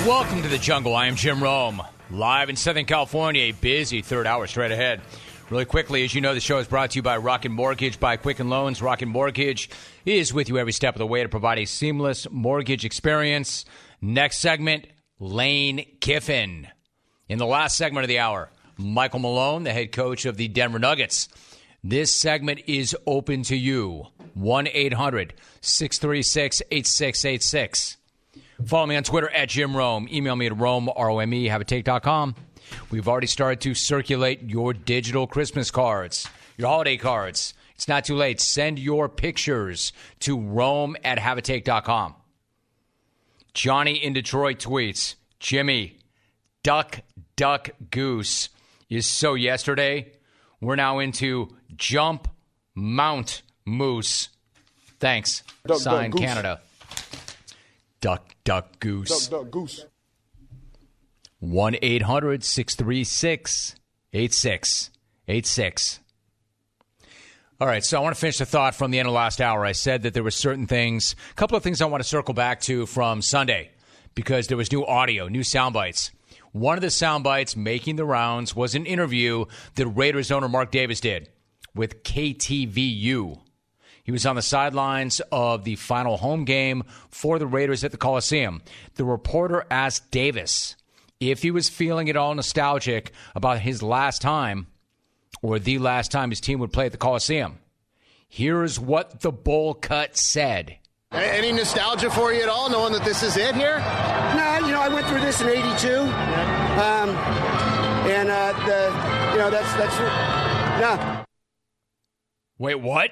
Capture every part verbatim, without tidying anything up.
Welcome to the jungle. I am Jim Rome, live in Southern California. A busy third hour straight ahead. Really quickly, as you know, the show is brought to you by Rocket Mortgage, by Quicken Loans. Rocket Mortgage is with you every step of the way to provide a seamless mortgage experience. Next segment, Lane Kiffin. In the last segment of the hour, Michael Malone, the head coach of the Denver Nuggets. This segment is open to you. one eight hundred six three six eight six eight six. Follow me on Twitter at Jim Rome. Email me at Rome, R O M E, have a take dot com. We've already started to circulate your digital Christmas cards, your holiday cards. It's not too late. Send your pictures to Rome at have a take dot com. Johnny in Detroit tweets, Jimmy, duck, duck, goose is so yesterday. We're now into jump, mount, moose. Thanks. Duck, Signed, duck, Canada. Duck, duck, goose. Duck, duck, goose. one eight hundred six three six eight six eight six. All right, so I want to finish the thought from the end of last hour. I said that there were certain things, a couple of things I want to circle back to from Sunday because there was new audio, new sound bites. One of the sound bites making the rounds was an interview that Raiders owner Mark Davis did with K T V U. He was on the sidelines of the final home game for the Raiders at the Coliseum. The reporter asked Davis if he was feeling at all nostalgic about his last time or the last time his team would play at the Coliseum. Here's what the bowl cut said. Any nostalgia for you at all, knowing that this is it here? No, you know, I went through this in eighty-two. Um, and, uh, the, you know, that's, that's, no. Wait, what?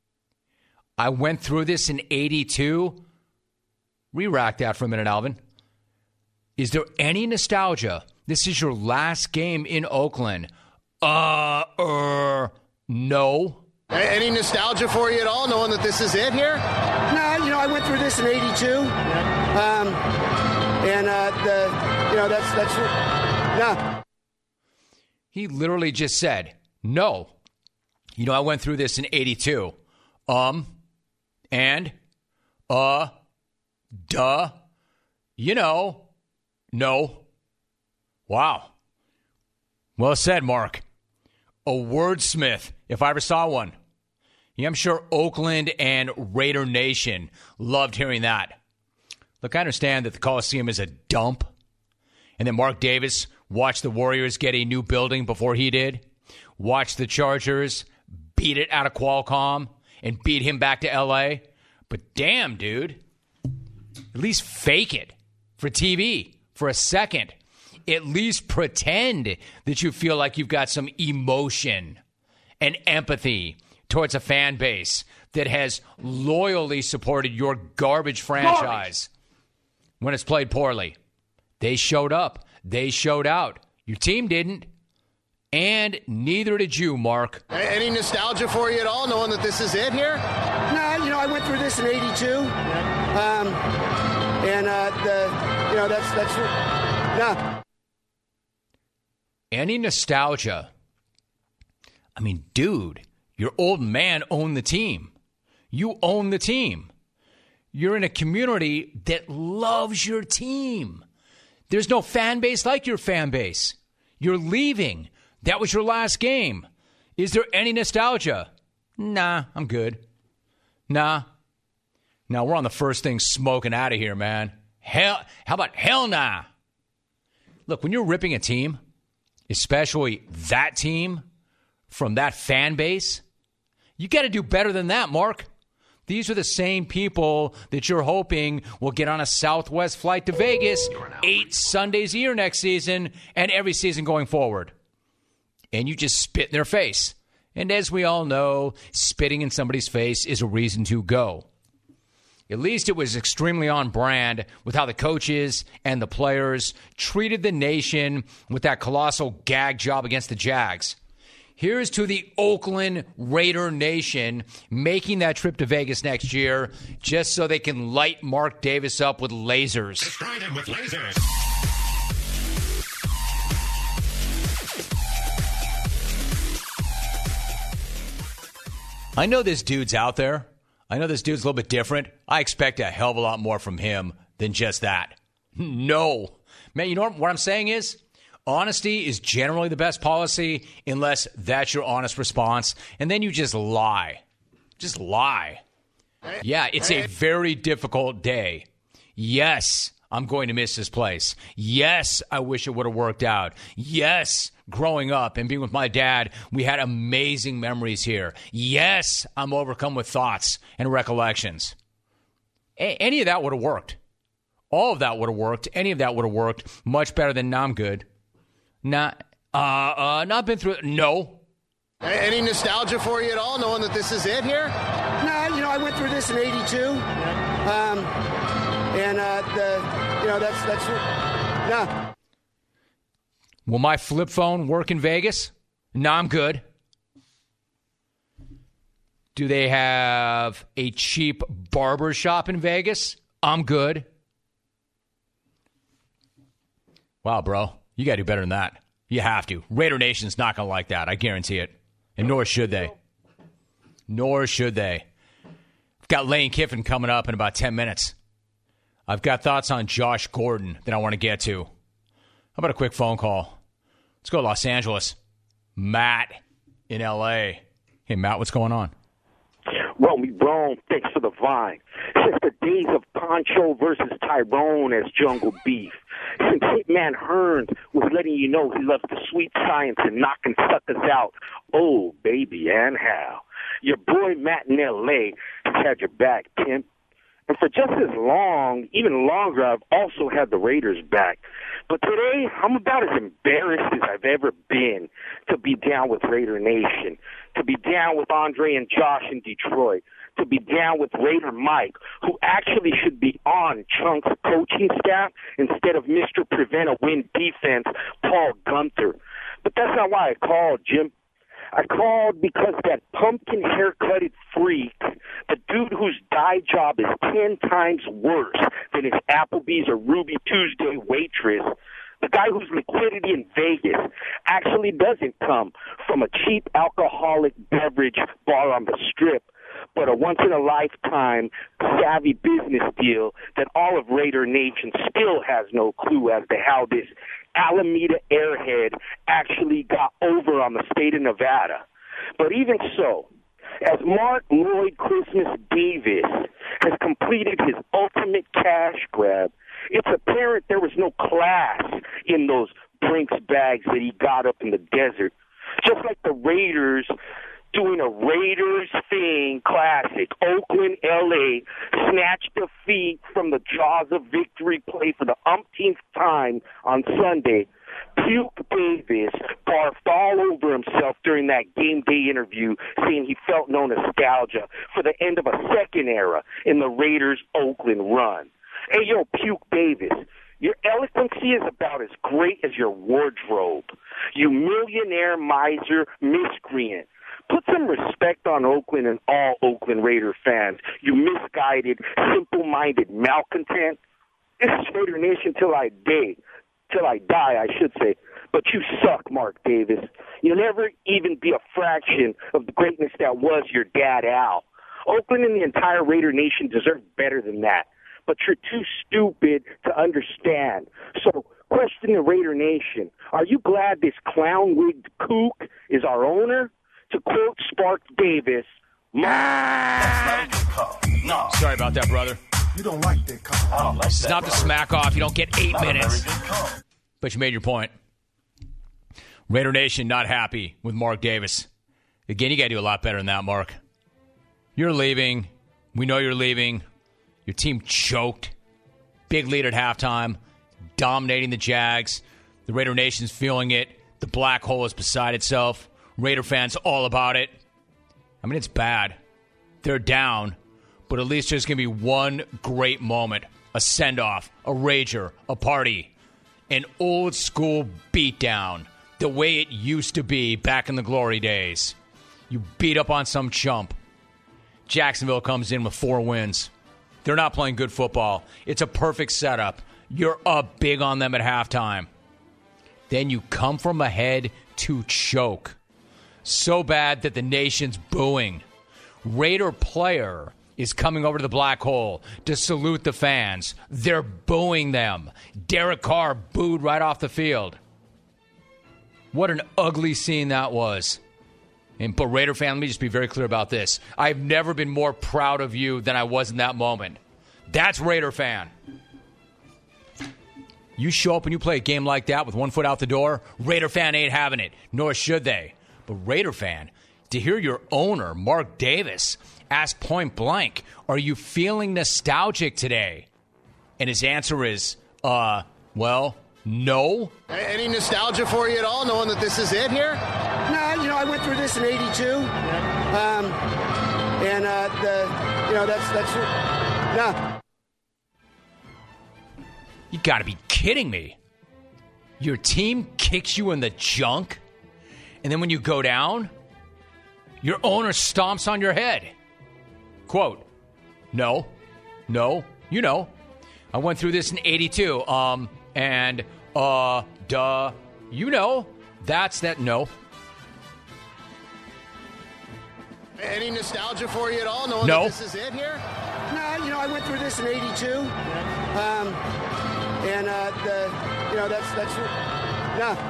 I went through this in eighty-two? Re-rack that for a minute, Alvin. Is there any nostalgia? This is your last game in Oakland. Uh, er, no. Any nostalgia for you at all, knowing that this is it here? No, you know, I went through this in eighty-two. Um, and, uh, the, you know, that's, that's, no. He literally just said, no. You know, I went through this in eighty-two. Um, and, uh, duh, you know, no. Wow. Well said, Mark. A wordsmith, if I ever saw one. Yeah, I'm sure Oakland and Raider Nation loved hearing that. Look, I understand that the Coliseum is a dump, and that Mark Davis watched the Warriors get a new building before he did, watched the Chargers beat it out of Qualcomm, and beat him back to L A. But damn, dude, at least fake it for T V for a second. At least pretend that you feel like you've got some emotion and empathy towards a fan base that has loyally supported your garbage franchise garbage. When it's played poorly. They showed up. They showed out. Your team didn't. And neither did you, Mark. Any nostalgia for you at all, knowing that this is it here? No, you know, I went through this in eighty-two. Um, and, uh, the, you know, that's, that's, no. Any nostalgia? I mean, dude, your old man owned the team. You own the team. You're in a community that loves your team. There's no fan base like your fan base. You're leaving. That was your last game. Is there any nostalgia? Nah, I'm good. Nah. Now, we're on the first thing smoking out of here, man. Hell, how about hell nah? Look, when you're ripping a team, especially that team from that fan base, you got to do better than that, Mark. These are the same people that you're hoping will get on a Southwest flight to Vegas eight Sundays a year next season and every season going forward. And you just spit in their face. And as we all know, spitting in somebody's face is a reason to go. At least it was extremely on brand with how the coaches and the players treated the nation with that colossal gag job against the Jags. Here's to the Oakland Raider Nation making that trip to Vegas next year just so they can light Mark Davis up with lasers. Destroy them with lasers. I know this dude's out there. I know this dude's a little bit different. I expect a hell of a lot more from him than just that. No. Man, you know what, what I'm saying is honesty is generally the best policy unless that's your honest response. And then you just lie. Just lie. Yeah, it's a very difficult day. Yes, I'm going to miss this place. Yes, I wish it would have worked out. Yes, growing up and being with my dad, we had amazing memories here. Yes, I'm overcome with thoughts and recollections. A- any of that would have worked. All of that would have worked. Any of that would have worked much better than "Nah, I'm good." Not, uh, uh, not been through it. No. Any nostalgia for you at all, knowing that this is it here? No, you know, I went through this in eighty-two. Um, and, uh, the, you know, that's, that's, no. Will my flip phone work in Vegas? No, I'm good. Do they have a cheap barber shop in Vegas? I'm good. Wow, bro. You got to do better than that. You have to. Raider Nation's not going to like that. I guarantee it. And nor should they. Nor should they. I've got Lane Kiffin coming up in about ten minutes. I've got thoughts on Josh Gordon that I want to get to. How about a quick phone call? Let's go to Los Angeles. Matt in L A. Hey, Matt, what's going on? Roll me wrong, thanks for the vine. Since the days of Poncho versus Tyrone as Jungle Beef. Since Hitman Hearns was letting you know he loves the sweet science and knocking suckers out. Oh, baby, and how. Your boy Matt in L A has had your back, pimp. And for just as long, even longer, I've also had the Raiders back. But today, I'm about as embarrassed as I've ever been to be down with Raider Nation, to be down with Andre and Josh in Detroit, to be down with Raider Mike, who actually should be on Chunk's coaching staff instead of Mister Prevent a Win defense, Paul Gunther. But that's not why I called, Jim. I called because that pumpkin haircutted freak, the dude whose dye job is ten times worse than his Applebee's or Ruby Tuesday waitress, the guy whose liquidity in Vegas actually doesn't come from a cheap alcoholic beverage bar on the Strip, but a once-in-a-lifetime savvy business deal that all of Raider Nation still has no clue as to how this Alameda airhead actually got over on the state of Nevada. But even so, as Mark Lloyd Christmas Davis has completed his ultimate cash grab, it's apparent there was no class in those Brinks bags that he got up in the desert. Just like the Raiders doing a Raiders thing classic. Oakland, L A snatched defeat from the jaws of victory play for the umpteenth time on Sunday. Puke Davis barfed all over himself during that game day interview, saying he felt no nostalgia for the end of a second era in the Raiders' Oakland run. Hey, yo, Puke Davis, your eloquency is about as great as your wardrobe. You millionaire miser miscreant. Put some respect on Oakland and all Oakland Raider fans, you misguided, simple-minded malcontent. This is Raider Nation till I die, till I die, I should say. But you suck, Mark Davis. You'll never even be a fraction of the greatness that was your dad, Al. Oakland and the entire Raider Nation deserve better than that. But you're too stupid to understand. So question the Raider Nation. Are you glad this clown-wigged kook is our owner? To quote Spark Davis, That's not a good call. No. Sorry about that, brother. You don't like that call. I don't like It's that. not the brother. smack off. You don't get eight Not a minutes. very good call. But you made your point. Raider Nation not happy with Mark Davis. Again, you got to do a lot better than that, Mark. You're leaving. We know you're leaving. Your team choked. Big lead at halftime. Dominating the Jags. The Raider Nation's feeling it. The black hole is beside itself. Raider fans all about it. I mean, it's bad. They're down. But at least there's going to be one great moment. A send-off. A rager. A party. An old-school beatdown. The way it used to be back in the glory days. You beat up on some chump. Jacksonville comes in with four wins. They're not playing good football. It's a perfect setup. You're up big on them at halftime. Then you come from ahead to choke. So bad that the nation's booing. Raider player is coming over to the black hole to salute the fans. They're booing them. Derek Carr booed right off the field. What an ugly scene that was. And but Raider fan, let me just be very clear about this. I've never been more proud of you than I was in that moment. That's Raider fan. You show up and you play a game like that with one foot out the door, Raider fan ain't having it, nor should they. But Raider fan, to hear your owner, Mark Davis, ask point blank, are you feeling nostalgic today? And his answer is, uh, well, no. Any nostalgia for you at all, knowing that this is it here? No, you know, I went through this in eighty-two. Um, and, uh, the, you know, that's, that's, no. You got to be kidding me. Your team kicks you in the junk, and then when you go down, your owner stomps on your head. Quote, no, no, you know. I went through this in eighty-two, um, and, uh, duh, you know, that's that, no. Any nostalgia for you at all, knowing No. that this is it here? No, you know, I went through this in eighty-two. Um, and, uh, the, you know, that's, that's, no.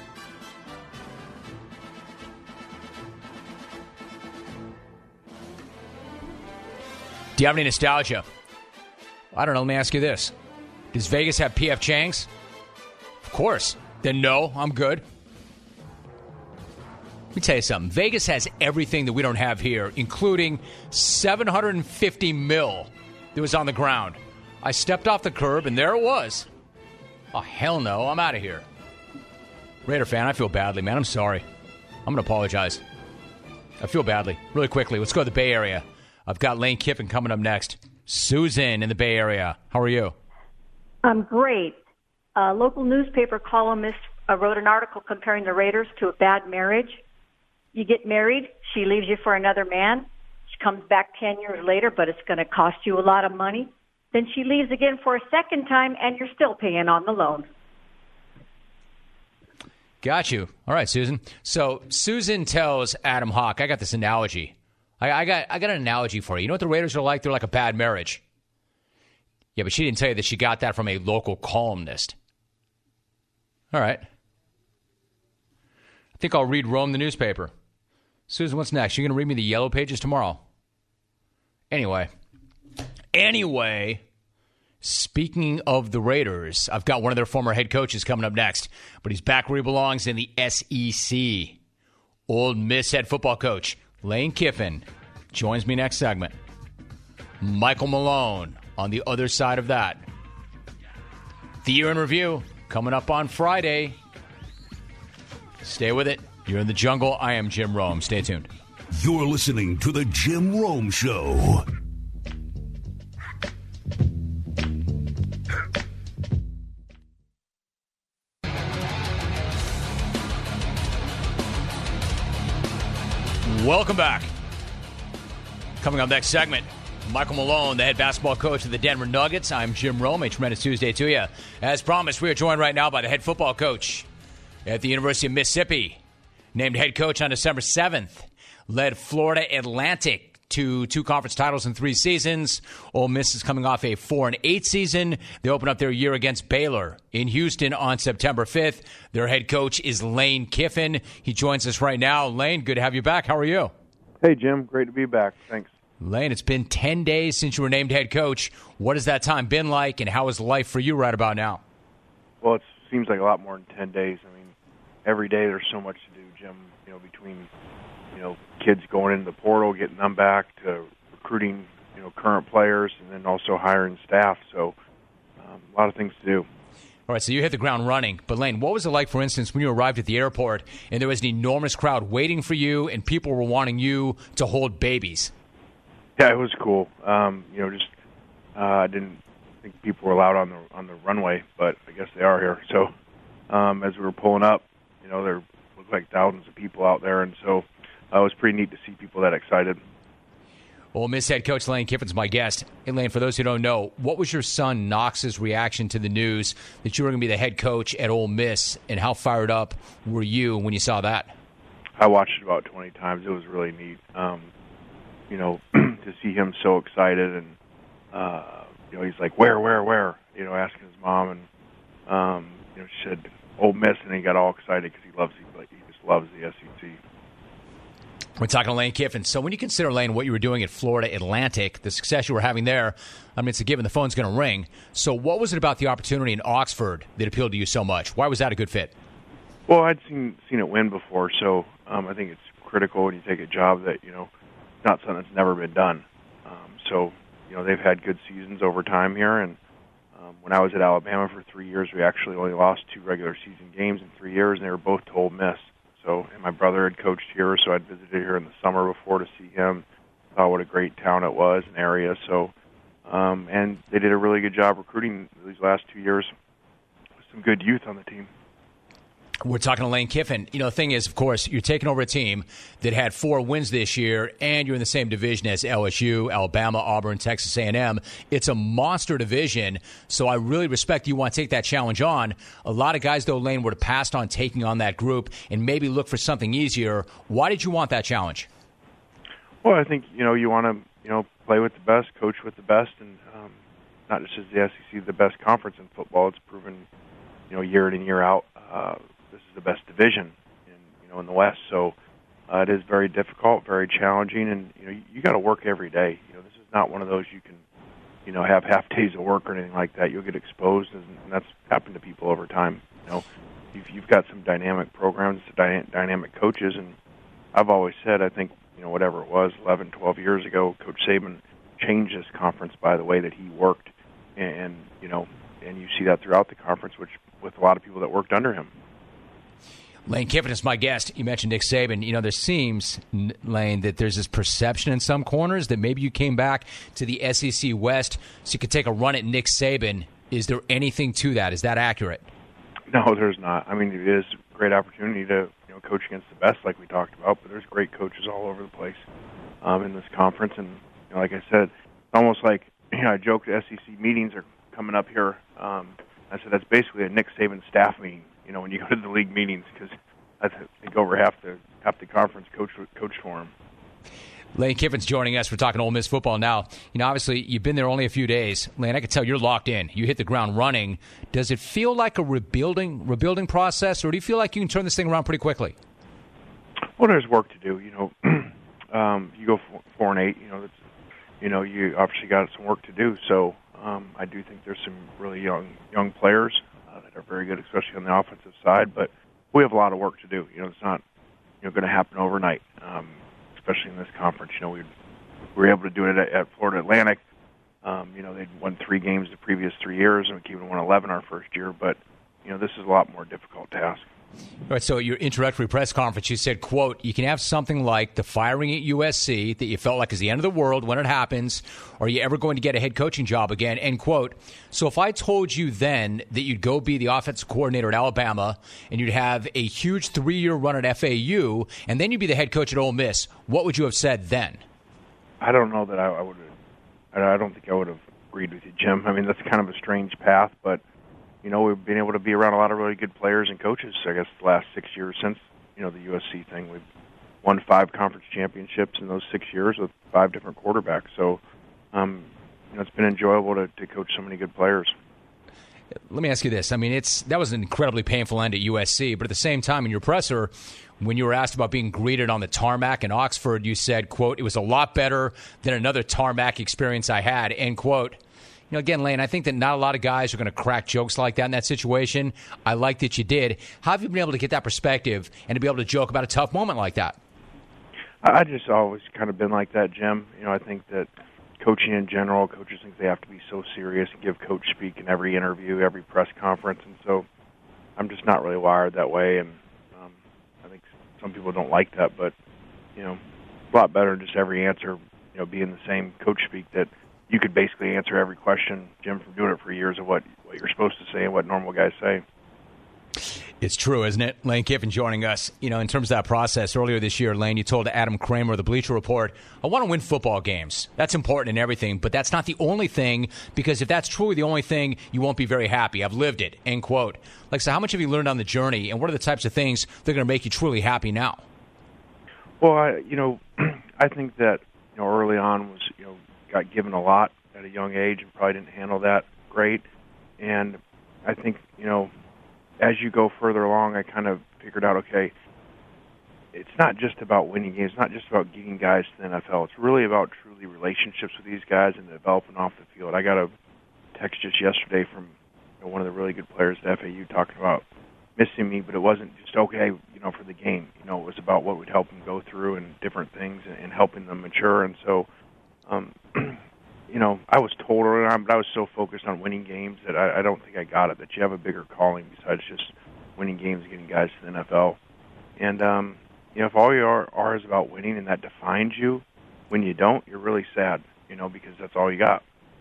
Do you have any nostalgia? I don't know. Let me ask you this. Does Vegas have P F Chang's? Of course. Then no, I'm good. Let me tell you something. Vegas has everything that we don't have here, including seven hundred fifty mil that was on the ground. I stepped off the curb, and there it was. Oh, hell no. I'm out of here. Raider fan, I feel badly, man. I'm sorry. I'm going to apologize. I feel badly. Really quickly, let's go to the Bay Area. I've got Lane Kiffin coming up next. Susan in the Bay Area. How are you? I'm great. A local newspaper columnist uh, wrote an article comparing the Raiders to a bad marriage. You get married, she leaves you for another man. She comes back ten years later, but it's going to cost you a lot of money. Then she leaves again for a second time, and you're still paying on the loan. Got you. All right, Susan. So Susan tells Adam Hawk, I got this analogy. I, I got I got an analogy for you. You know what the Raiders are like? They're like a bad marriage. Yeah, but she didn't tell you that she got that from a local columnist. All right. I think I'll read Rome, the newspaper. Susan, what's next? You're going to read me the yellow pages tomorrow? Anyway. Anyway, speaking of the Raiders, I've got one of their former head coaches coming up next, but he's back where he belongs in the S E C. Ole Miss head football coach Lane Kiffin joins me next segment. Michael Malone on the other side of that. The Year in Review coming up on Friday. Stay with it. You're in the jungle. I am Jim Rome. Stay tuned. You're listening to The Jim Rome Show. Welcome back. Coming up next segment, Michael Malone, the head basketball coach of the Denver Nuggets. I'm Jim Rome. A tremendous Tuesday to you. As promised, we are joined right now by the head football coach at the University of Mississippi. Named head coach on December seventh. Led Florida Atlantic to two conference titles in three seasons. Ole Miss is coming off a four and eight season. They open up their year against Baylor in Houston on September fifth. Their head coach is Lane Kiffin. He joins us right now. Lane, good to have you back. How are you? Hey, Jim. Great to be back. Thanks. Lane, it's been ten days since you were named head coach. What has that time been like, and how is life for you right about now? Well, it seems like a lot more than ten days. I mean, every day there's so much to do, Jim, you know, between, you know, kids going into the portal, getting them back, to recruiting, you know, current players, and then also hiring staff. So um, a lot of things to do. All right, so you hit the ground running. But, Lane, what was it like, for instance, when you arrived at the airport and there was an enormous crowd waiting for you and people were wanting you to hold babies? Yeah, it was cool. Um, you know, just uh, I didn't think people were allowed on the on the runway, but I guess they are here. So um, as we were pulling up, you know, there looked like thousands of people out there, and so uh, it was pretty neat to see people that excited. Ole Miss head coach Lane Kiffin's my guest. Hey, Lane, for those who don't know, what was your son Knox's reaction to the news that you were going to be the head coach at Ole Miss, and how fired up were you when you saw that? I watched it about twenty times. It was really neat. Um, you know, to see him so excited, and uh, you know, he's like, where, where, where? You know, asking his mom, and um, you know, she said Ole Miss, and he got all excited because he loves, he, he just loves the S E C. We're talking to Lane Kiffin. So when you consider, Lane, what you were doing at Florida Atlantic, the success you were having there, I mean, it's a given the phone's going to ring. So what was it about the opportunity in Oxford that appealed to you so much? Why was that a good fit? Well, I'd seen seen it win before, so um, I think it's critical when you take a job that, you know, it's not something that's never been done. Um, so, you know, they've had good seasons over time here, and um, when I was at Alabama for three years, we actually only lost two regular season games in three years, and they were both to Ole Miss. So, and my brother had coached here, so I'd visited here in the summer before to see him. Saw what a great town it was, an area. So, um, and they did a really good job recruiting these last two years with some good youth on the team. We're talking to Lane Kiffin. You know, the thing is, of course, you're taking over a team that had four wins this year, and you're in the same division as L S U, Alabama, Auburn, Texas A and M. It's a monster division, so I really respect you want to take that challenge on. A lot of guys, though, Lane, would have passed on taking on that group and maybe look for something easier. Why did you want that challenge? Well, I think, you know, you want to, you know, play with the best, coach with the best, and um, not just as the S E C, the best conference in football. It's proven, you know, year in and year out, uh, this is the best division in, you know, in the West. So uh, it is very difficult, very challenging, and, you know, you, you got to work every day. You know, this is not one of those you can, you know, have half days of work or anything like that. You'll get exposed, and, and that's happened to people over time. You know, you've, you've got some dynamic programs, dy- dynamic coaches, and I've always said, I think, you know, whatever it was, eleven, twelve years ago, Coach Saban changed this conference by the way that he worked, and, and you know, and you see that throughout the conference, which with a lot of people that worked under him. Lane Kiffin is my guest. You mentioned Nick Saban. You know, there seems, Lane, that there's this perception in some corners that maybe you came back to the S E C West so you could take a run at Nick Saban. Is there anything to that? Is that accurate? No, there's not. I mean, it is a great opportunity to, you know, coach against the best, like we talked about, but there's great coaches all over the place um, in this conference. And, you know, like I said, it's almost like, you know, I joked S E C meetings are coming up here. Um, I said that's basically a Nick Saban staff meeting. You know, when you go to the league meetings, because I think over half the half the conference coach coached for him. Lane Kiffin's joining us. We're talking Ole Miss football now. You know, obviously, you've been there only a few days. Lane, I can tell you're locked in. You hit the ground running. Does it feel like a rebuilding rebuilding process, or do you feel like you can turn this thing around pretty quickly? Well, there's work to do. You know, um, you go four, four and eight. You know, that's, you know, you obviously got some work to do. So um, I do think there's some really young young players uh, that are very good, especially on the offensive side. But we have a lot of work to do. You know, it's not, you know, going to happen overnight. Um, especially in this conference. You know, we were able to do it at, at Florida Atlantic. Um, you know, they'd won three games the previous three years, and we came to won eleven our first year. But, you know, this is a lot more difficult task. All right, so at your introductory press conference, you said, quote, you can have something like the firing at U S C that you felt like is the end of the world when it happens. Are you ever going to get a head coaching job again? End quote. So if I told you then that you'd go be the offensive coordinator at Alabama and you'd have a huge three-year run at F A U and then you'd be the head coach at Ole Miss, what would you have said then? I don't know that I, I would have. I don't think I would have agreed with you, Jim. I mean, that's kind of a strange path, but you know, we've been able to be around a lot of really good players and coaches, I guess, the last six years since, you know, the U S C thing. We've won five conference championships in those six years with five different quarterbacks. So, um, you know, it's been enjoyable to, to coach so many good players. Let me ask you this. I mean, it's that was an incredibly painful end at U S C, but at the same time, in your presser, when you were asked about being greeted on the tarmac in Oxford, you said, quote, it was a lot better than another tarmac experience I had, end quote. You know, again, Lane, I think that not a lot of guys are going to crack jokes like that in that situation. I like that you did. How have you been able to get that perspective and to be able to joke about a tough moment like that? I just always kind of been like that, Jim. You know, I think that coaching in general, coaches think they have to be so serious and give coach speak in every interview, every press conference, and so I'm just not really wired that way, and um, I think some people don't like that, but, you know, it's a lot better than just every answer, you know, being the same coach speak that you could basically answer every question, Jim, from doing it for years of what, what you're supposed to say and what normal guys say. It's true, isn't it? Lane Kiffin joining us. You know, in terms of that process, earlier this year, Lane, you told Adam Kramer of the Bleacher Report, I want to win football games. That's important in everything, but that's not the only thing, because if that's truly the only thing, you won't be very happy. I've lived it, end quote. Like, so how much have you learned on the journey, and what are the types of things that are going to make you truly happy now? Well, I, you know, I think that you know, early on was, you know, got given a lot at a young age and probably didn't handle that great. And I think, you know, as you go further along, I kind of figured out, okay, it's not just about winning games. It's not just about getting guys to the N F L. It's really about truly relationships with these guys and developing off the field. I got a text just yesterday from, you know, one of the really good players at F A U talking about missing me, but it wasn't just, okay, you know, for the game. You know, it was about what would help them go through and different things and, and helping them mature. And so, um, you know, I was told early on, but I was so focused on winning games that I, I don't think I got it, that you have a bigger calling besides just winning games and getting guys to the N F L. And, um, you know, if all you are, are is about winning and that defines you, when you don't, you're really sad, you know, because that's all you got.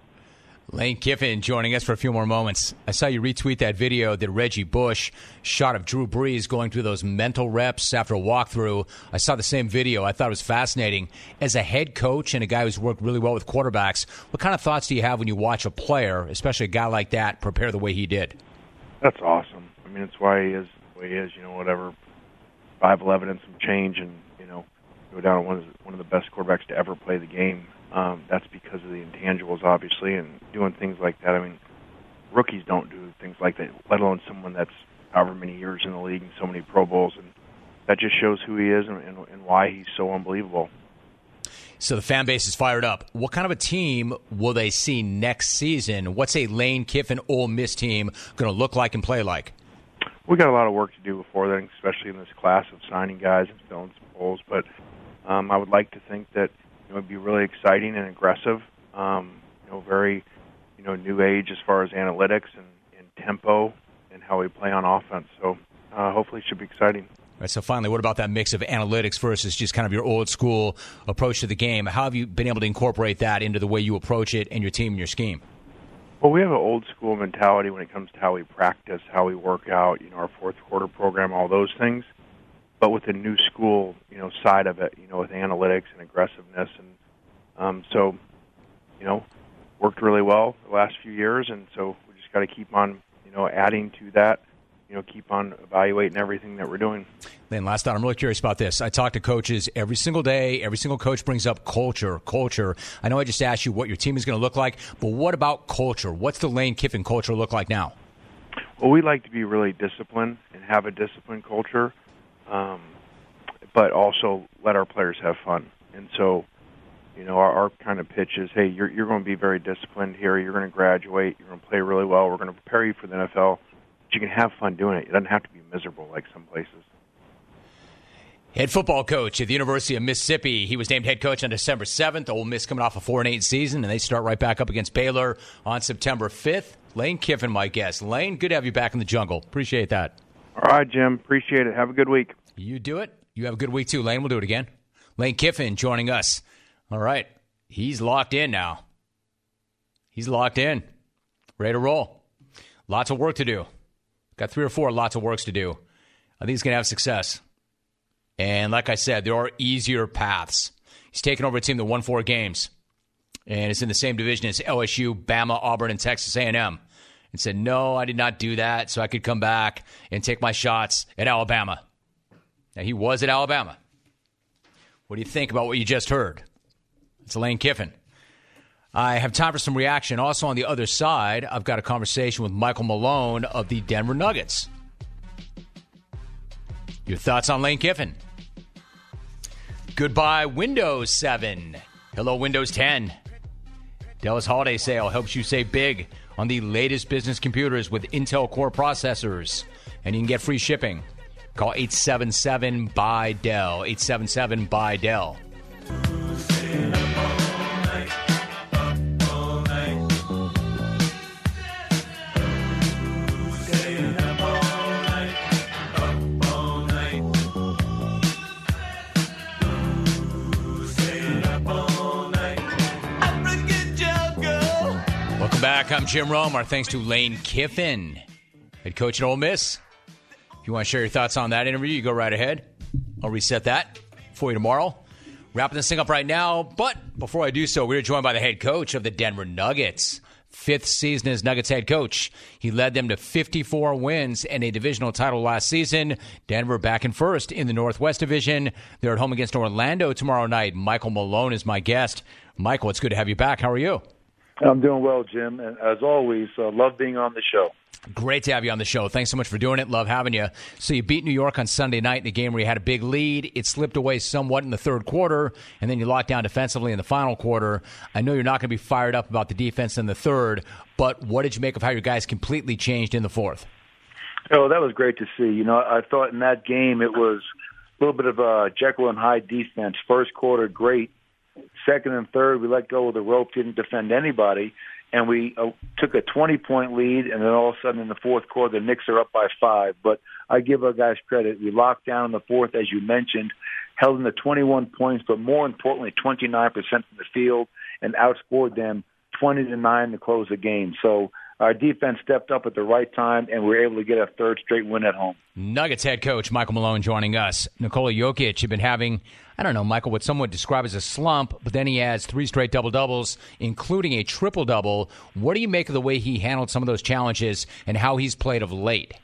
Lane Kiffin joining us for a few more moments. I saw you retweet that video that Reggie Bush shot of Drew Brees going through those mental reps after a walkthrough. I saw the same video. I thought it was fascinating. As a head coach and a guy who's worked really well with quarterbacks, what kind of thoughts do you have when you watch a player, especially a guy like that, prepare the way he did? That's awesome. I mean, it's why he is the way he is, you know, whatever, five eleven and some change, and, you know, go down to one of the, one of the best quarterbacks to ever play the game. Um, that's because of the intangibles, obviously, and doing things like that. I mean, rookies don't do things like that, let alone someone that's however many years in the league and so many Pro Bowls. And that just shows who he is and, and, and why he's so unbelievable. So the fan base is fired up. What kind of a team will they see next season? What's a Lane Kiffin Ole Miss team going to look like and play like? We got a lot of work to do before then, especially in this class of signing guys and filling some holes. But um, I would like to think that it would be really exciting and aggressive, um, you know, very, you know, new age as far as analytics and, and tempo and how we play on offense. So uh, hopefully it should be exciting. All right, so finally, what about that mix of analytics versus just kind of your old school approach to the game? How have you been able to incorporate that into the way you approach it and your team and your scheme? Well, we have an old school mentality when it comes to how we practice, how we work out, you know, our fourth quarter program, all those things. But with the new school, you know, side of it, you know, with analytics and aggressiveness, and um, so, you know, worked really well the last few years, and so we just got to keep on, you know, adding to that, you know, keep on evaluating everything that we're doing. Then last thought, I'm really curious about this. I talk to coaches every single day. Every single coach brings up culture, culture. I know I just asked you what your team is going to look like, but what about culture? What's the Lane Kiffin culture look like now? Well, we like to be really disciplined and have a disciplined culture. Um, but also let our players have fun. And so, you know, our, our kind of pitch is, hey, you're, you're going to be very disciplined here. You're going to graduate. You're going to play really well. We're going to prepare you for the N F L. But you can have fun doing it. It doesn't have to be miserable like some places. Head football coach at the University of Mississippi. He was named head coach on December seventh. Ole Miss coming off a four and eight season, and they start right back up against Baylor on September fifth. Lane Kiffin, my guest. Lane, good to have you back in the jungle. Appreciate that. All right, Jim. Appreciate it. Have a good week. You do it. You have a good week, too. Lane, we'll do it again. Lane Kiffin joining us. All right. He's locked in now. He's locked in. Ready to roll. Lots of work to do. Got three or four lots of works to do. I think he's going to have success. And like I said, there are easier paths. He's taken over a team that won four games. And it's in the same division as L S U, Bama, Auburn, and Texas A and M. And said, no, I did not do that, so I could come back and take my shots at Alabama. Now, he was at Alabama. What do you think about what you just heard? It's Lane Kiffin. I have time for some reaction. Also on the other side, I've got a conversation with Michael Malone of the Denver Nuggets. Your thoughts on Lane Kiffin? Goodbye, Windows seven. Hello, Windows ten. Dell's holiday sale helps you save big on the latest business computers with Intel Core processors. And you can get free shipping. Call eight seven seven, B U Y, D E L L. eight seven seven, B U Y, D E L Welcome back. I'm Jim Rome. Our thanks to Lane Kiffin, head coach at Ole Miss. If you want to share your thoughts on that interview, you go right ahead. I'll reset that for you tomorrow. Wrapping this thing up right now. But before I do so, we're joined by the head coach of the Denver Nuggets. fifth season as Nuggets head coach. He led them to fifty-four wins and a divisional title last season. Denver back in first in the Northwest Division. They're at home against Orlando tomorrow night. Michael Malone is my guest. Michael, it's good to have you back. How are you? I'm doing well, Jim. And as always, uh, love being on the show. Great to have you on the show. Thanks so much for doing it. Love having you. So you beat New York on Sunday night in a game where you had a big lead. It slipped away somewhat in the third quarter, and then you locked down defensively in the final quarter. I know you're not going to be fired up about the defense in the third, but what did you make of how your guys completely changed in the fourth? Oh, that was great to see. You know, I thought in that game it was a little bit of a Jekyll and Hyde defense. First quarter, great. Second and third, we let go of the rope, didn't defend anybody. And we uh, took a twenty-point lead, and then all of a sudden in the fourth quarter, the Knicks are up by five. But I give our guys credit. We locked down in the fourth, as you mentioned, held in the twenty-one points, but more importantly, twenty-nine percent from the field, and outscored them twenty to nine to close the game. So our defense stepped up at the right time, and we were able to get a third straight win at home. Nuggets head coach Michael Malone joining us. Nikola Jokic had been having, I don't know, Michael, what some would describe as a slump, but then he has three straight double-doubles, including a triple-double. What do you make of the way he handled some of those challenges and how he's played of late?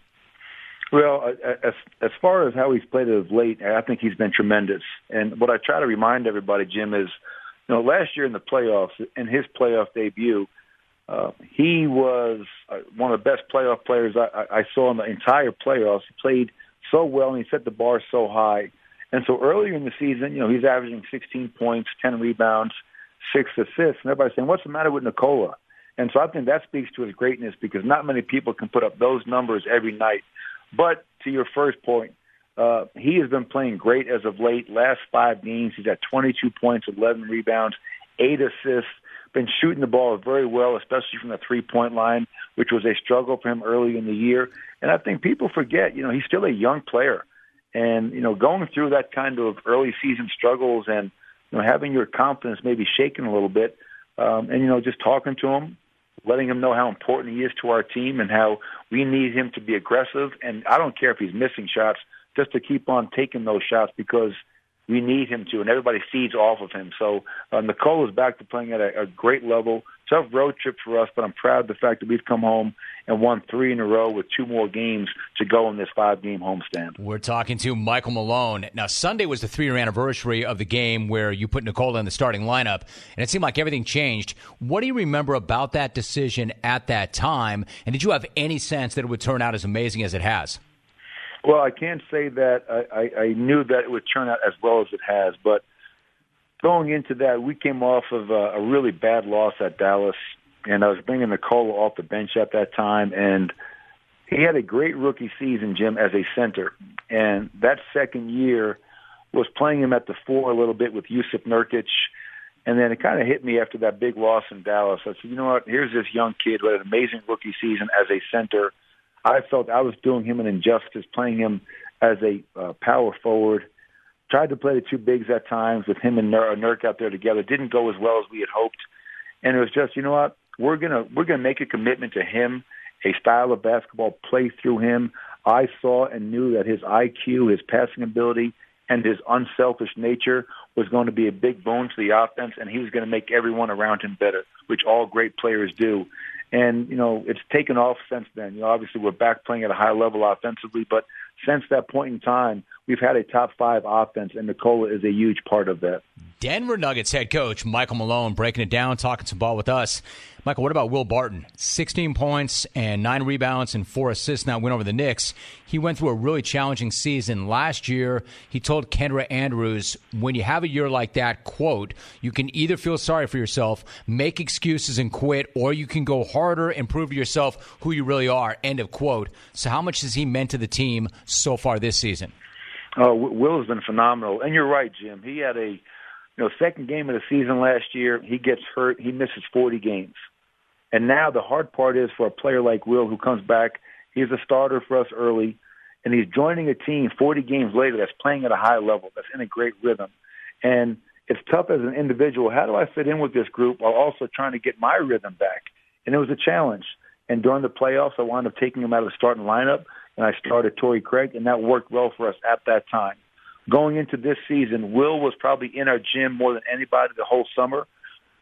Well, as, as far as how he's played of late, I think he's been tremendous. And what I try to remind everybody, Jim, is, you know, last year in the playoffs, in his playoff debut, Uh, he was uh, one of the best playoff players I, I saw in the entire playoffs. He played so well, and he set the bar so high. And so earlier in the season, you know, he's averaging sixteen points, ten rebounds, six assists. And everybody's saying, what's the matter with Nikola? And so I think that speaks to his greatness because not many people can put up those numbers every night. But to your first point, uh, he has been playing great as of late. Last five games, he's at twenty-two points, eleven rebounds, eight assists. Been shooting the ball very well, especially from the three-point line, which was a struggle for him early in the year. And I think people forget, you know, he's still a young player. And, you know, going through that kind of early season struggles and, you know, having your confidence maybe shaken a little bit, um, and, you know, just talking to him, letting him know how important he is to our team and how we need him to be aggressive. And I don't care if he's missing shots, just to keep on taking those shots because we need him to, and everybody feeds off of him. So uh, Nikola is back to playing at a, a great level. Tough road trip for us, but I'm proud of the fact that we've come home and won three in a row with two more games to go in this five-game homestand. We're talking to Michael Malone. Now, Sunday was the three-year anniversary of the game where you put Nikola in the starting lineup, and it seemed like everything changed. What do you remember about that decision at that time, and did you have any sense that it would turn out as amazing as it has? Well, I can't say that I, I, I knew that it would turn out as well as it has, but going into that, we came off of a, a really bad loss at Dallas, and I was bringing Nikola off the bench at that time, and he had a great rookie season, Jim, as a center. And that second year was playing him at the four a little bit with Yusuf Nurkic, and then it kind of hit me after that big loss in Dallas. I said, you know what, here's this young kid who had an amazing rookie season as a center. I felt I was doing him an injustice playing him as a uh, power forward. Tried to play the two bigs at times with him and Nur- Nurk out there together. Didn't go as well as we had hoped. And it was just, you know what, we're gonna we're gonna make a commitment to him, a style of basketball, play through him. I saw and knew that his I Q, his passing ability, and his unselfish nature was going to be a big boon to the offense, and he was going to make everyone around him better, which all great players do. And, you know, it's taken off since then. You know, obviously we're back playing at a high level offensively, but since that point in time, we've had a top five offense, and Nikola is a huge part of that. Denver Nuggets head coach Michael Malone breaking it down, talking some ball with us. Michael, what about Will Barton? sixteen points and nine rebounds and four assists in that win over the Knicks. He went through a really challenging season last year. He told Kendra Andrews, when you have a year like that, quote, you can either feel sorry for yourself, make excuses and quit, or you can go harder and prove to yourself who you really are, end of quote. So how much has he meant to the team so far this season? Oh, Will has been phenomenal. And you're right, Jim. He had a you know second game of the season last year. He gets hurt. He misses forty games. And now the hard part is for a player like Will who comes back, he's a starter for us early, and he's joining a team forty games later that's playing at a high level, that's in a great rhythm. And it's tough as an individual. How do I fit in with this group while also trying to get my rhythm back? And it was a challenge. And during the playoffs, I wound up taking him out of the starting lineup, and I started Torrey Craig, and that worked well for us at that time. Going into this season, Will was probably in our gym more than anybody the whole summer,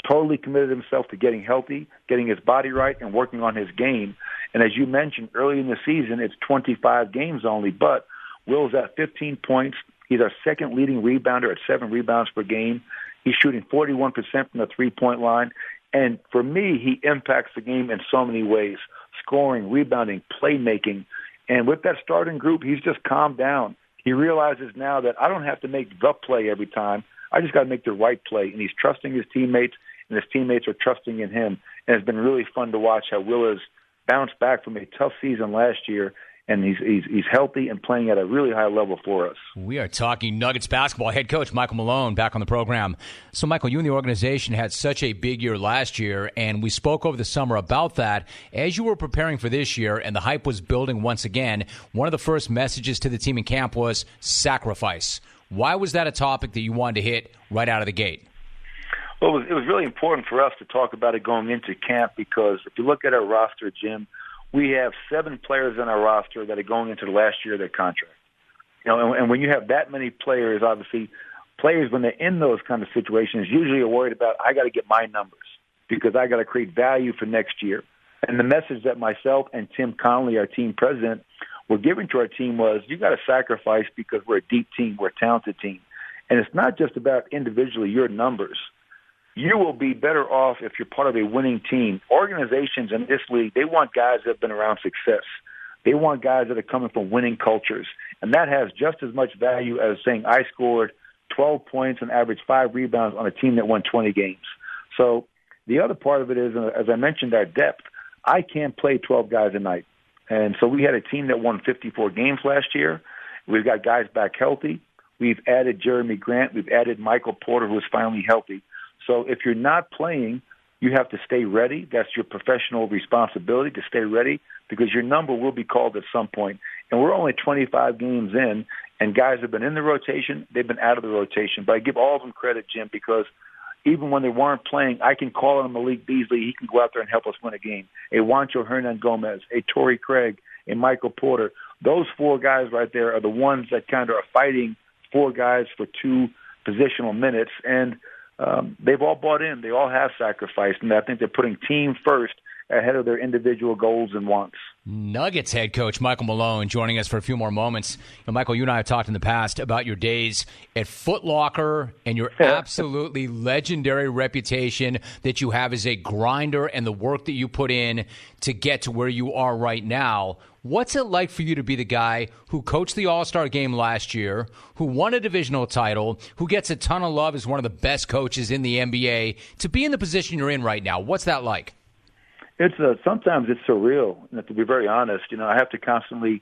totally committed himself to getting healthy, getting his body right, and working on his game. And as you mentioned, early in the season, it's twenty-five games only, but Will's at fifteen points. He's our second leading rebounder at seven rebounds per game. He's shooting forty-one percent from the three-point line. And for me, he impacts the game in so many ways, scoring, rebounding, playmaking. And with that starting group, he's just calmed down. He realizes now that I don't have to make the play every time. I just got to make the right play. And he's trusting his teammates, and his teammates are trusting in him. And it's been really fun to watch how Will has bounced back from a tough season last year, and he's, he's he's healthy and playing at a really high level for us. We are talking Nuggets basketball. Head coach Michael Malone back on the program. So, Michael, you and the organization had such a big year last year, and we spoke over the summer about that. As you were preparing for this year and the hype was building once again, one of the first messages to the team in camp was sacrifice. Why was that a topic that you wanted to hit right out of the gate? Well, it was, it was really important for us to talk about it going into camp because if you look at our roster, Jim, we have seven players on our roster that are going into the last year of their contract. You know, and, and when you have that many players, obviously, players when they're in those kind of situations usually are worried about, I got to get my numbers because I got to create value for next year. And the message that myself and Tim Connolly, our team president, were giving to our team was, you got to sacrifice because we're a deep team, we're a talented team. And it's not just about individually your numbers. You will be better off if you're part of a winning team. Organizations in this league, they want guys that have been around success. They want guys that are coming from winning cultures. And that has just as much value as saying I scored twelve points and averaged five rebounds on a team that won twenty games. So the other part of it is, as I mentioned, our depth. I can't play twelve guys a night. And so we had a team that won fifty-four games last year. We've got guys back healthy. We've added Jeremy Grant. We've added Michael Porter, who is finally healthy. So if you're not playing, you have to stay ready. That's your professional responsibility to stay ready because your number will be called at some point. And we're only twenty-five games in, and guys have been in the rotation. They've been out of the rotation. But I give all of them credit, Jim, because even when they weren't playing, I can call on Malik Beasley. He can go out there and help us win a game. A Juancho Hernan-Gomez, a Torrey Craig, a Michael Porter. Those four guys right there are the ones that kind of are fighting four guys for two positional minutes. And Um, they've all bought in. They all have sacrificed, and I think they're putting team first ahead of their individual goals and wants. Nuggets head coach Michael Malone joining us for a few more moments. Now, Michael, you and I have talked in the past about your days at Foot Locker and your absolutely legendary reputation that you have as a grinder and the work that you put in to get to where you are right now. What's it like for you to be the guy who coached the All-Star game last year, who won a divisional title, who gets a ton of love as one of the best coaches in the N B A, to be in the position you're in right now? What's that like? It's uh, sometimes it's surreal. And to be very honest, you know, I have to constantly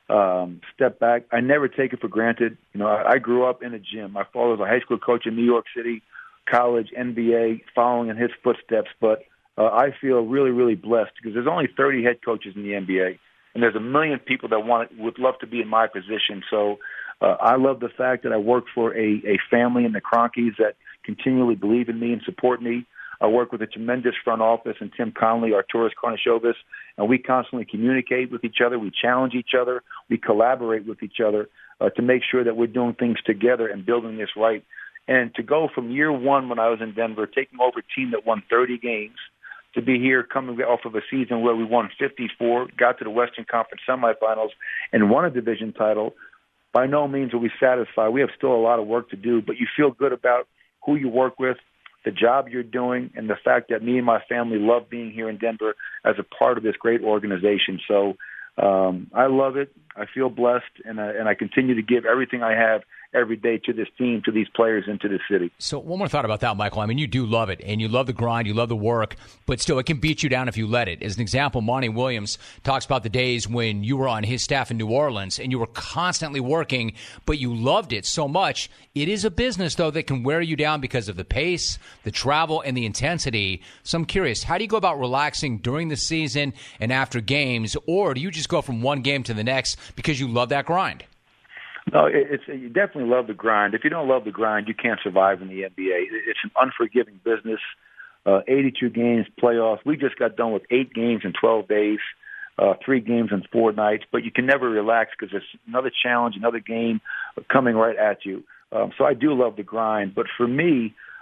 um, step back. I never take it for granted. You know, I, I grew up in a gym. My father was a high school coach in New York City, college, N B A, following in his footsteps. But uh, I feel really, really blessed because there's only thirty head coaches in the N B A, and there's a million people that want would love to be in my position. So uh, I love the fact that I work for a, a family in the Cronkies that continually believe in me and support me. I work with a tremendous front office and Tim Connolly, Arturas Karnisovas, and we constantly communicate with each other. We challenge each other. We collaborate with each other uh, to make sure that we're doing things together and building this right. And to go from year one when I was in Denver, taking over a team that won thirty games, to be here coming off of a season where we won fifty-four, got to the Western Conference semifinals, and won a division title, by no means are we satisfied. We have still a lot of work to do, but you feel good about who you work with, the job you're doing, and the fact that me and my family love being here in Denver as a part of this great organization. So um, I love it. I feel blessed, and I, and I continue to give everything I have every day to this team, to these players, and to this city. So one more thought about that, Michael. I mean, you do love it, and you love the grind, you love the work, but still it can beat you down if you let it. As an example, Monty Williams talks about the days when you were on his staff in New Orleans, and you were constantly working, but you loved it so much. It is a business, though, that can wear you down because of the pace, the travel, and the intensity. So I'm curious, how do you go about relaxing during the season and after games, or do you just go from one game to the next because you love that grind? No, it's you definitely love the grind. If you don't love the grind, you can't survive in the N B A. It's an unforgiving business. Uh, eighty-two games, playoffs. We just got done with eight games in twelve days, uh, three games in four nights. But you can never relax because there's another challenge, another game coming right at you. Um, so I do love the grind. But for me,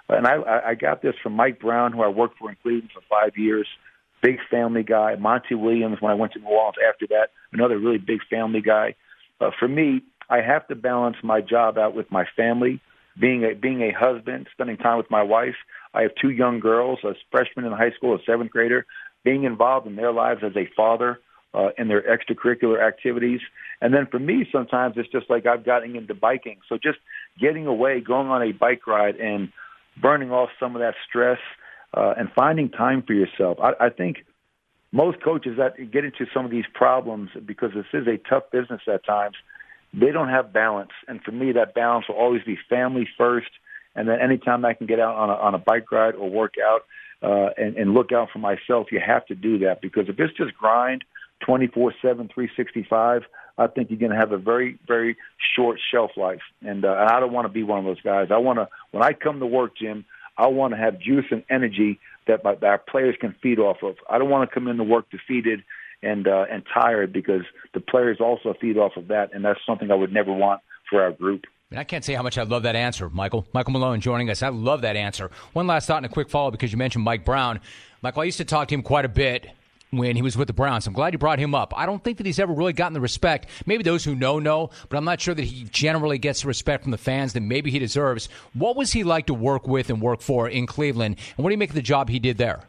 And I, I got this from Mike Brown, who I worked for in Cleveland for five years. Big family guy. Monty Williams, when I went to New Orleans after that, another really big family guy. Uh, for me, I have to balance my job out with my family, being a, being a husband, spending time with my wife. I have two young girls, a freshman in high school, a seventh grader, being involved in their lives as a father uh, in their extracurricular activities. And then for me, sometimes it's just like I've gotten into biking. So just getting away, going on a bike ride and burning off some of that stress uh, and finding time for yourself. I, I think most coaches that get into some of these problems, because this is a tough business at times, they don't have balance. And for me, that balance will always be family first. And then anytime I can get out on a, on a bike ride or work out uh, and, and look out for myself, you have to do that. Because if it's just grind twenty-four seven, three sixty-five, I think you're going to have a very, very short shelf life. And, uh, and I don't want to be one of those guys. I want to, when I come to work, Jim, I want to have juice and energy that, my, that our players can feed off of. I don't want to come into work defeated and uh, and tired, because the players also feed off of that, and that's something I would never want for our group. And I can't say how much I love that answer, Michael. Michael Malone joining us. I love that answer. One last thought and a quick follow, because you mentioned Mike Brown. Michael, I used to talk to him quite a bit when he was with the Browns. I'm glad you brought him up. I don't think that he's ever really gotten the respect. Maybe those who know, know, but I'm not sure that he generally gets the respect from the fans that maybe he deserves. What was he like to work with and work for in Cleveland, and what do you make of the job he did there?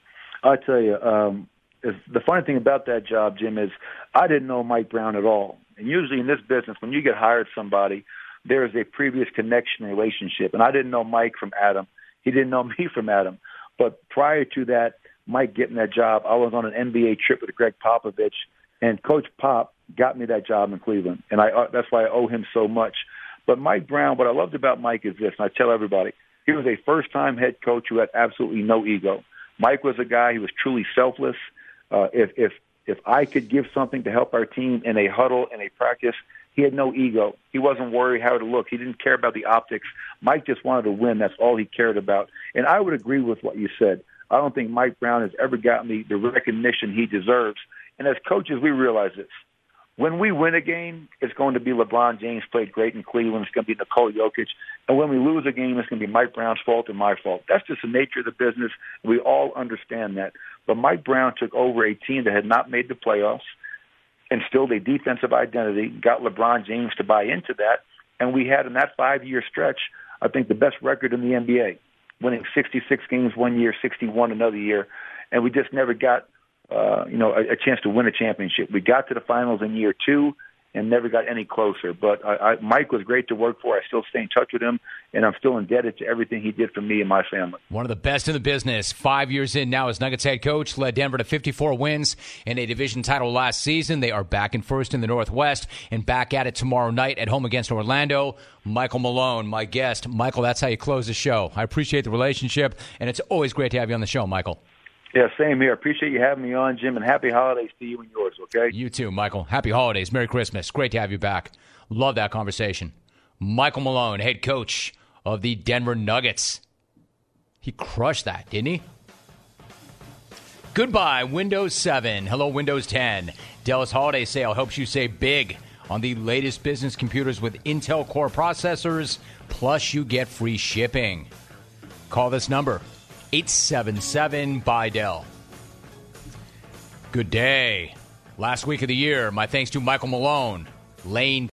I tell you, um, is the funny thing about that job, Jim, is I didn't know Mike Brown at all. And usually in this business, when you get hired somebody, there is a previous connection relationship. And I didn't know Mike from Adam. He didn't know me from Adam. But prior to that, Mike getting that job, I was on an N B A trip with Greg Popovich, and Coach Pop got me that job in Cleveland. And I uh, that's why I owe him so much. But Mike Brown, what I loved about Mike is this, and I tell everybody, he was a first-time head coach who had absolutely no ego. Mike was a guy who was truly selfless. Uh, if if if I could give something to help our team in a huddle, in a practice, he had no ego. He wasn't worried how to look. He didn't care about the optics. Mike just wanted to win. That's all he cared about. And I would agree with what you said. I don't think Mike Brown has ever gotten the, the recognition he deserves. And as coaches, we realize this. When we win a game, it's going to be LeBron James played great in Cleveland. It's going to be Nikola Jokic. And when we lose a game, it's going to be Mike Brown's fault and my fault. That's just the nature of the business. We all understand that. But Mike Brown took over a team that had not made the playoffs, instilled a defensive identity, got LeBron James to buy into that, and we had in that five-year stretch, I think, the best record in the N B A, winning sixty-six games one year, sixty-one another year, and we just never got uh, you know, a, a chance to win a championship. We got to the finals in year two and never got any closer. But I, I, Mike was great to work for. I still stay in touch with him, and I'm still indebted to everything he did for me and my family. One of the best in the business. Five years in now as Nuggets head coach, led Denver to fifty-four wins and a division title last season. They are back in first in the Northwest and back at it tomorrow night at home against Orlando. Michael Malone, my guest. Michael, that's how you close the show. I appreciate the relationship, and it's always great to have you on the show, Michael. Yeah, same here. Appreciate you having me on, Jim, and happy holidays to you and yours, okay? You too, Michael. Happy holidays. Merry Christmas. Great to have you back. Love that conversation. Michael Malone, head coach of the Denver Nuggets. He crushed that, didn't he? Goodbye, Windows seven. Hello, Windows ten. Dell's holiday sale helps you save big on the latest business computers with Intel Core processors, plus you get free shipping. Call this number. eight seven seven, B Y Dell. Good day. Last week of the year, my thanks to Michael Malone, Lane